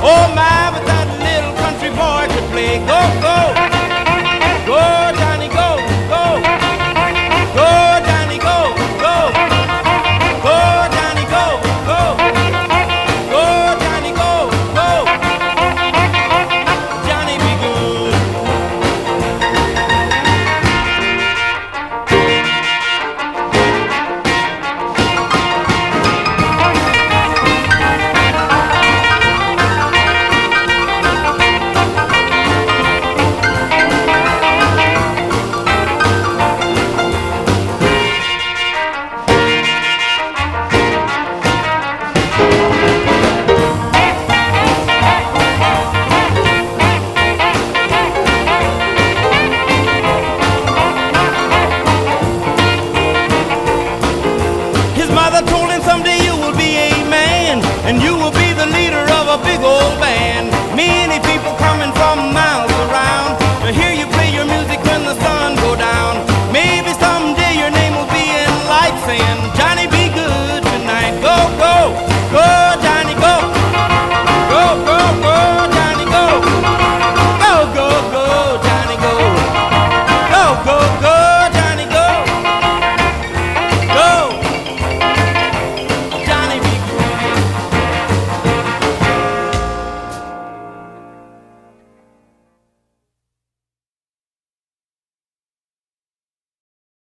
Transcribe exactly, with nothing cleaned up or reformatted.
Oh my, but that little country boy could play. Go, go, go, Johnny, go, go, go, Johnny, go, go, go, Johnny, go, go, go, Johnny, go, go, Johnny be good. Mother told him someday you will be a man, and you will be the leader of a big old band.